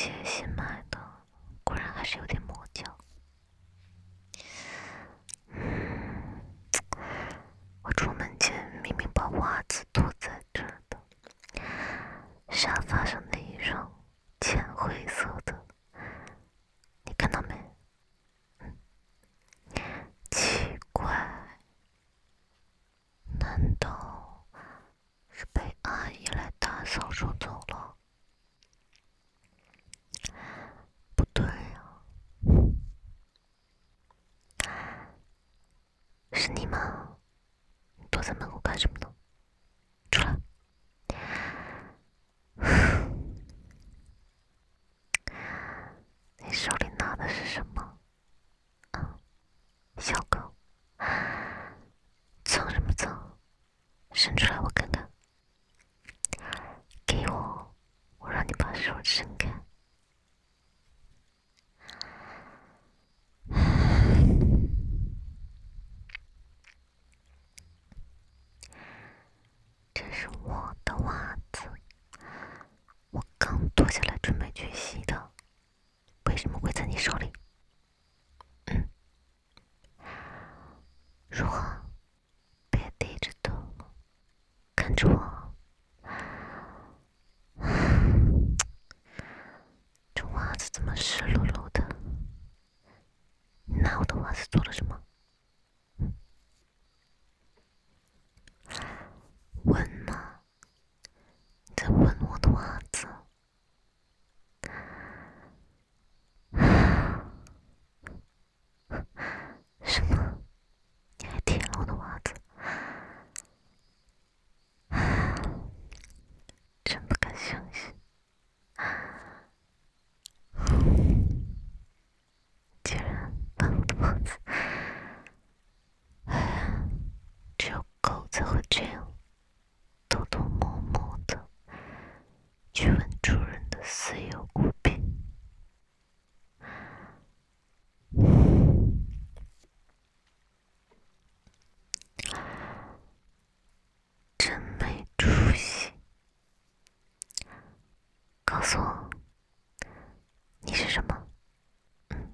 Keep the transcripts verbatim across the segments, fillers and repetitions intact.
鞋新买的，果然还是有点磨脚。嗯，我出门前明明把袜子脱在这儿的，沙发上那一双浅灰色的，你看到没？嗯，奇怪，难道是被阿姨来打扫收走了？不对呀，是你吗？你躲在门后干什么呢？出来！你手里拿的是什么？啊，小狗，藏什么藏？伸出来我看看。给我，我让你把手伸开。这是我的袜子，我刚脱下来准备去洗的，为什么会在你手里？嗯，说话，别低着头，看着我。这袜子怎么湿漉漉的？你拿我的袜子做了什么？闻吗？你在闻我的袜子？什么？你还舔了我的袜子？真不敢相信，竟然把我的袜子……只有狗才会这样，偷偷摸摸的去闻主人的私有物品。真没出息！告诉我，你是什么？嗯，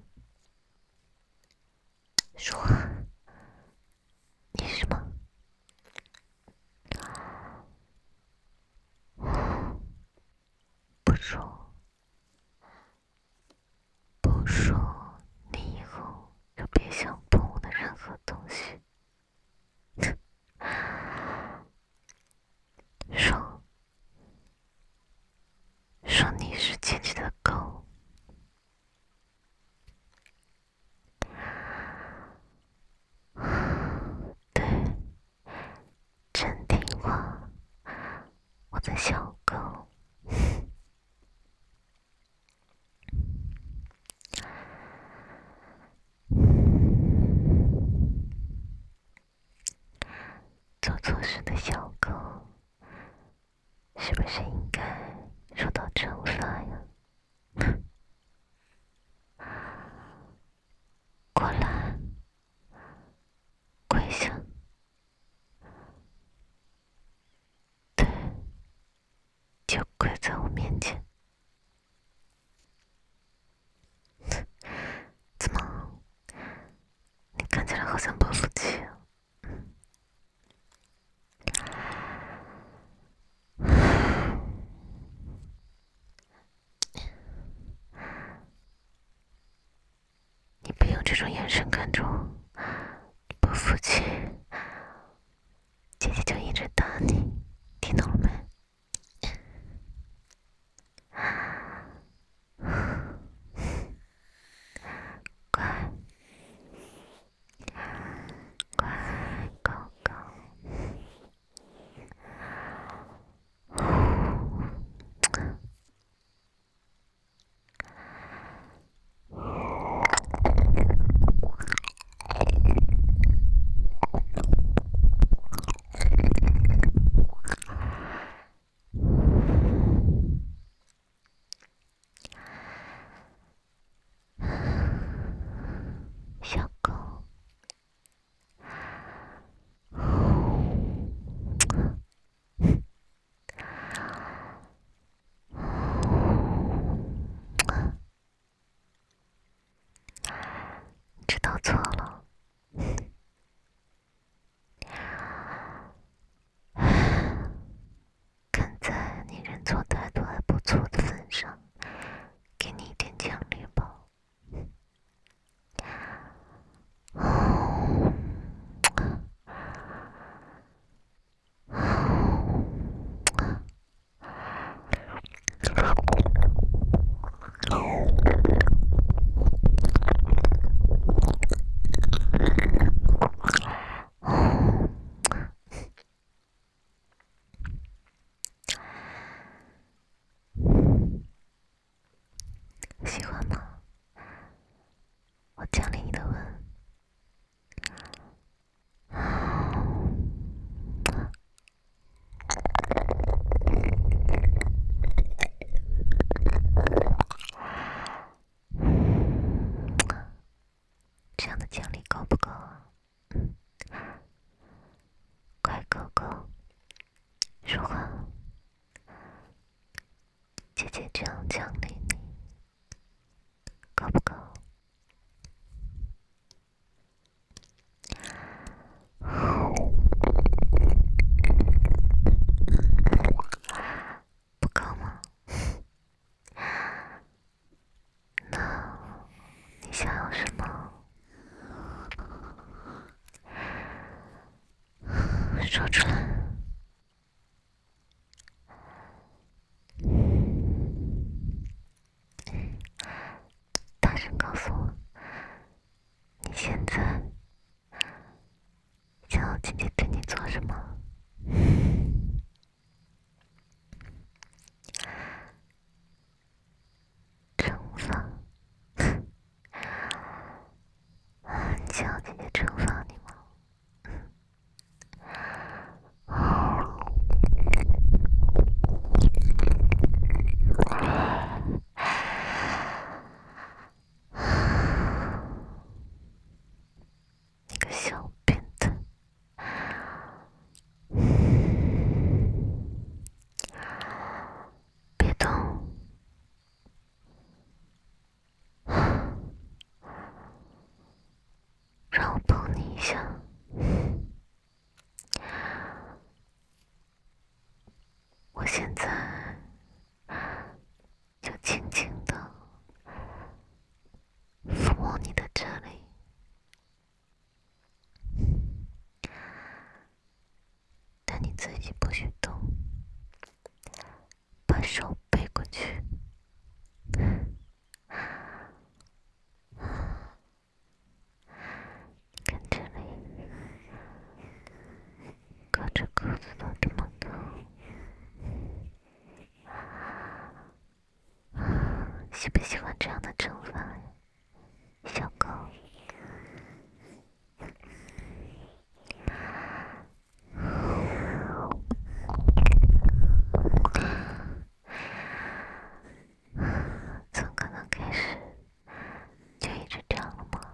说话，你是什么？不说，不说，你以后就别想碰我的任何东西。说，说你是姐姐的狗。对，真听话，我的小狗。做错事的小狗，是不是应该受到惩罚呀？过来，跪下。对，就跪在我面前。怎么？你看起来好像不服气啊。你别用这种眼神看着我，不服气，姐姐就一直打你，听懂了没？乖，乖狗狗。 错了。看在你人错态度还不错的份上，给你一点奖励吧。喜欢吗？我奖励你的吻。这样的奖励够不够啊？快够够，说话。姐姐这样奖励你，够不够？不够吗？那你想要什么？说出来。大声告诉我，你现在想要姐姐对你做什么？惩罚？你想要姐姐惩罚你吗？你个小变态！别动！让我碰你一下。我现在就轻轻地抚摸你的这里，但你自己不许动，把手背过去。看这里，隔着裤子都这么痛。喜不喜欢这样的惩罚呀，小狗？从刚刚开始就一直这样了吗？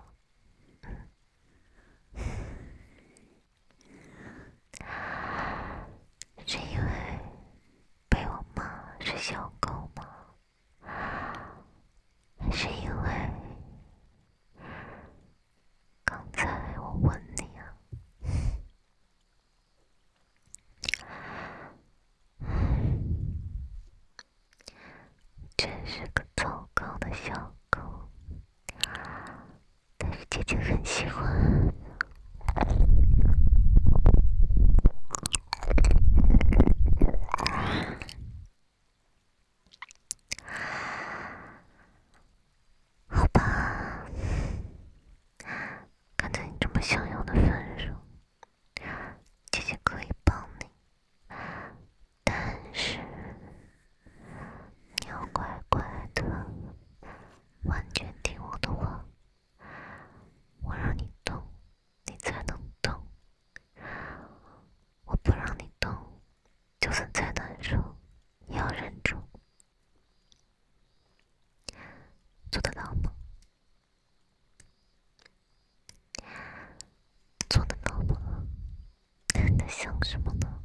是因为被我骂是小狗吗？还是因为刚才我吻你啊？真是个糟糕的小狗，但是姐姐很喜欢。好吧，看在你这么想要的份上，姐姐可以帮你，但是你要乖乖的，完全听我的话。我让你动，你才能动；我不让你动，就算再难受，也要忍住。做得到吗？做得到吗？你在想什么呢？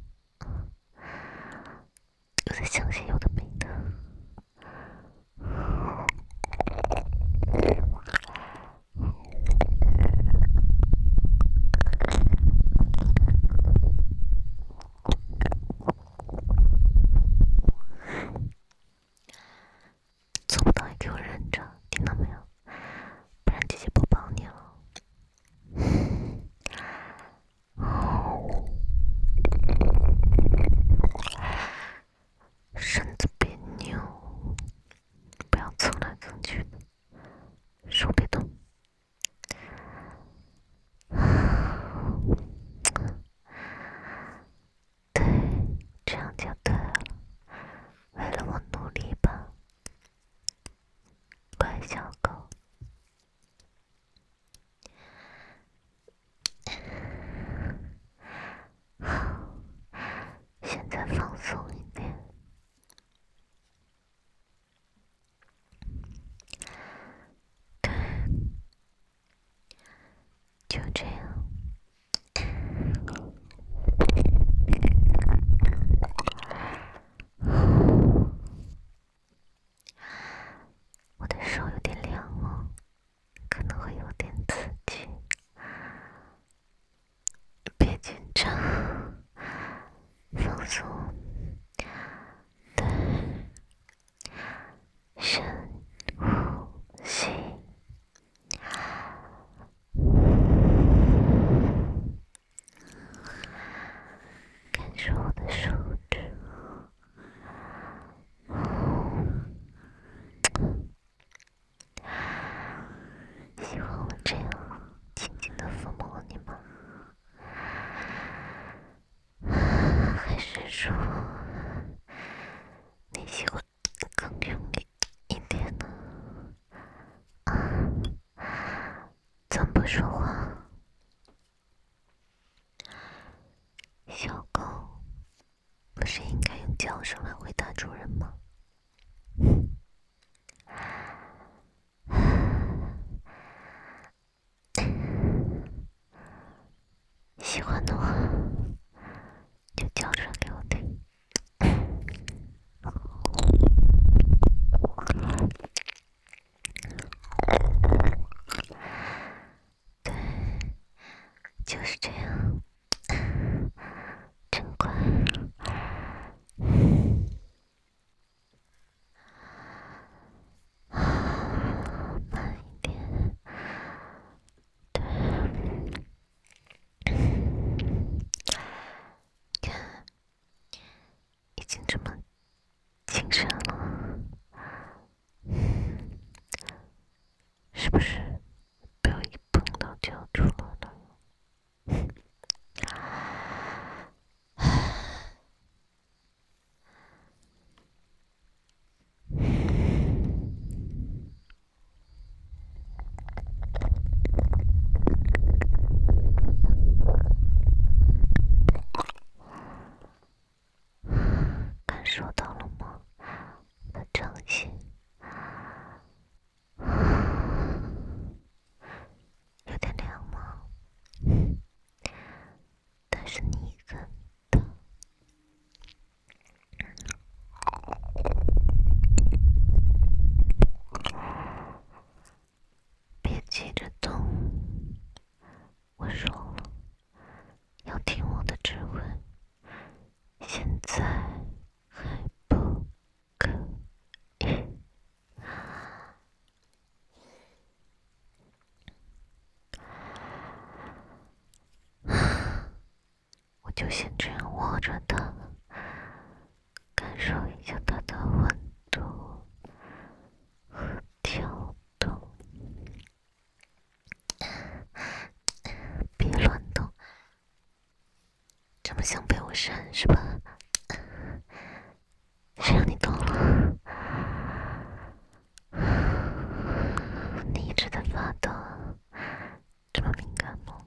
又在想些有的没的。 上去的，手别动。对，这样就对了。为了我努力吧，乖小狗。好，现在放松一点。对，就这样。我的手有点凉哦，可能会有点刺激，别紧张，放松。对，深呼吸，感受我的手指。喜欢我这样轻轻的抚摸你吗？还是说你喜欢更用力一点呢？怎么不说话？小狗不是应该用叫声来回答主人吗？喜欢的话就叫出来给我听。对，就是这样，真乖。慢一点。对，看，已经这么精神了，是不是被我一碰到就要出来了？感受到了吗？我的掌心有点凉吗？但是你跟的，别急着动。我说了，要听我的指挥。现在还不可以。我就先这样握着它，感受一下它的温度和跳动。别乱动，这么想被我扇是吧？谁让你动了？你一直在发抖，这么敏感吗？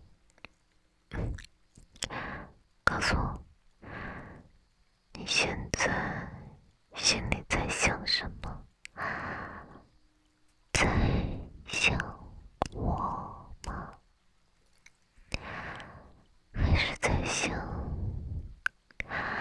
告诉我，你现在心里在想什么？在想我吗？还是在想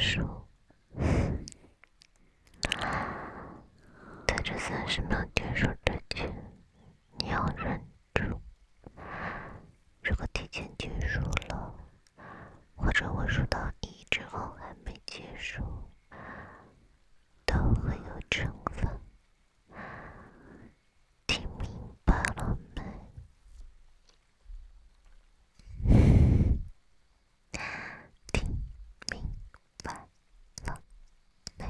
束。在这三十秒结束之前，你要忍住。如果提前结束了，或者我数到一之后还没结束，都会有惩罚。听明白了没？听明白了没？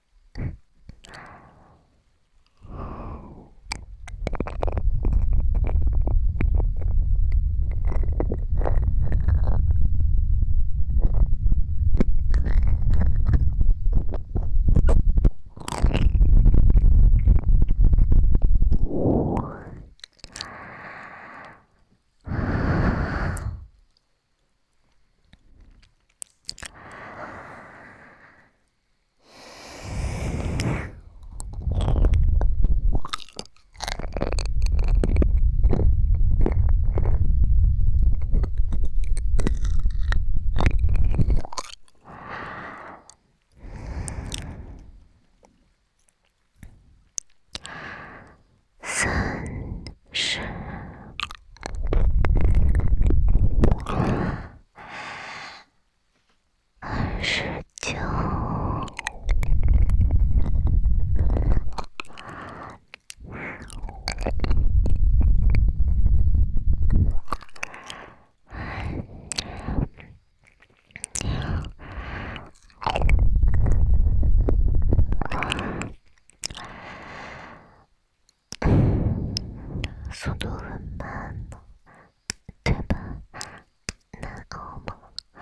速度很慢呢，对吧？难熬吗？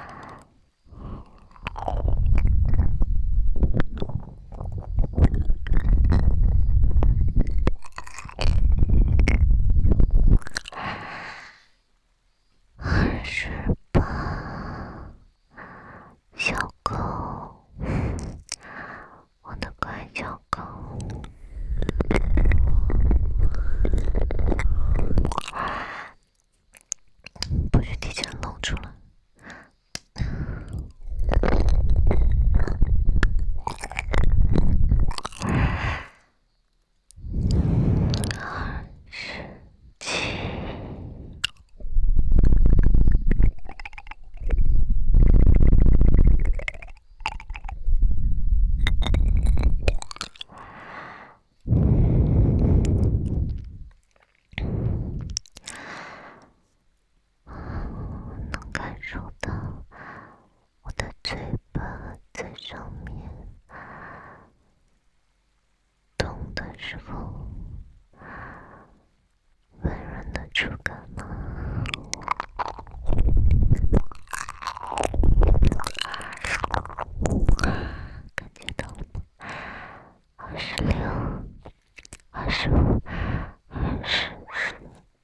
二十八，小狗，我的乖小狗。不许提前露出来。二十七，能感受到我的嘴巴在上面动的时候温润的触感吗？感觉到了吗？二十六，二十五，二十四。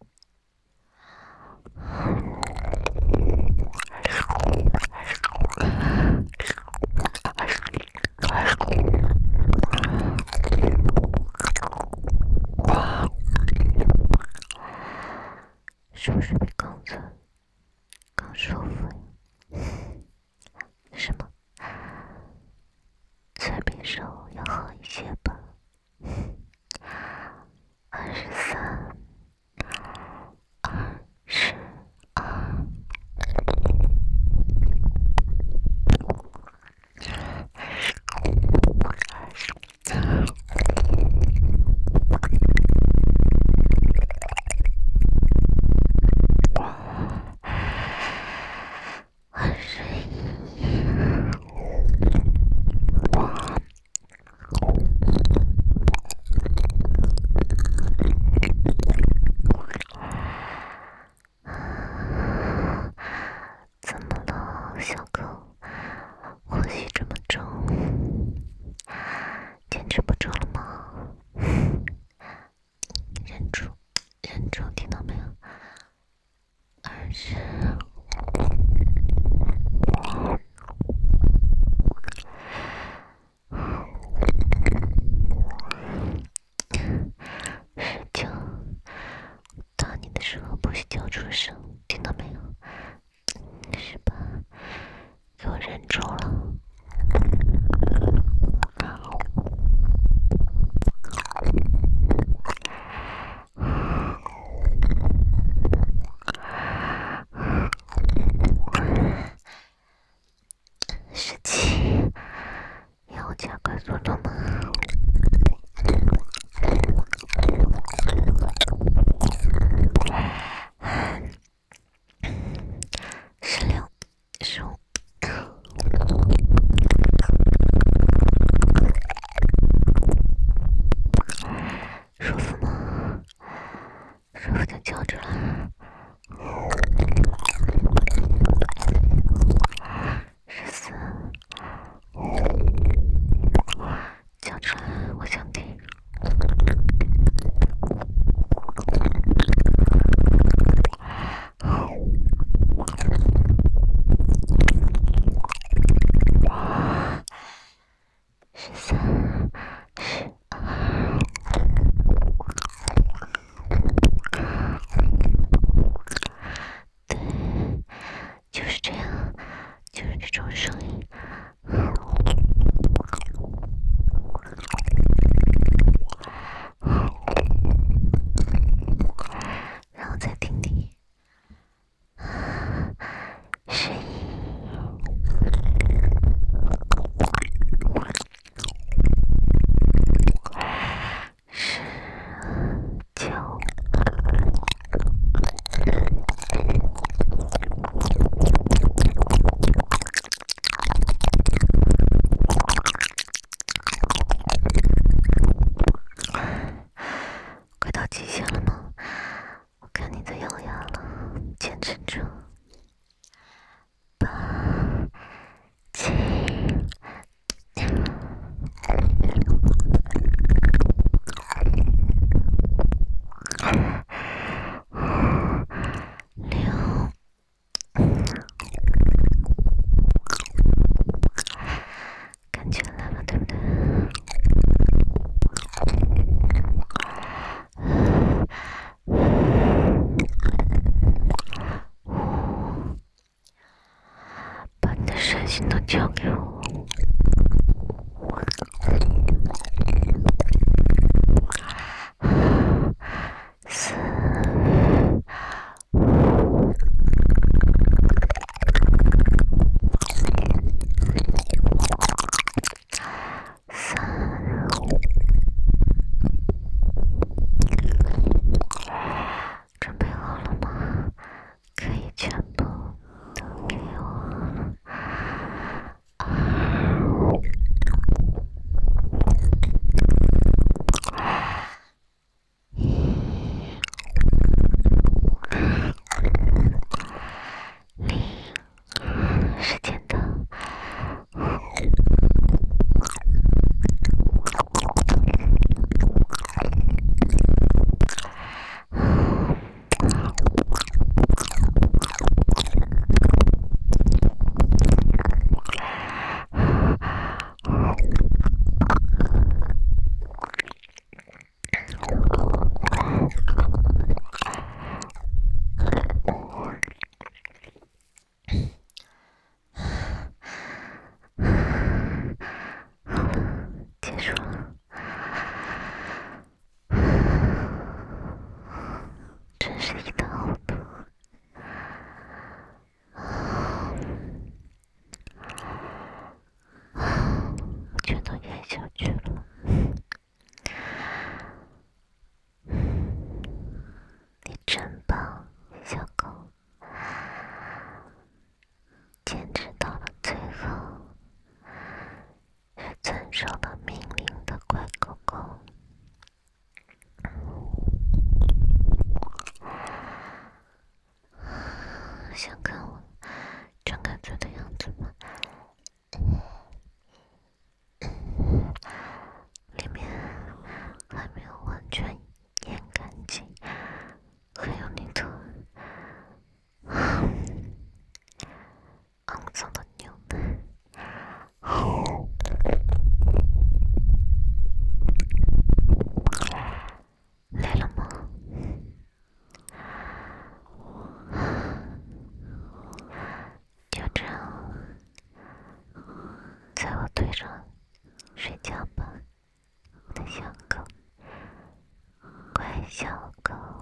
是不是比刚才更舒服呀？是吗？嘴比手要好一些吧。二十三，二十二。 声音，然后再听听声音。快到极限了吗？我看你在咬牙了，坚持住。八、七、六、感觉来了，对不对？把你的身心都交给我。四、三、准备好了吗？可以全部都给我。时间到。结束了，真是一塌糊涂，全都咽下去了。你真棒，小狗，坚持到了最后，是遵守了命令的乖狗狗。想看我张开嘴的样子吗？里面还没有完全咽干净，还有你的肮脏的牛奶。累了吗？就这样，在我腿上睡觉吧，我的小狗，乖小狗。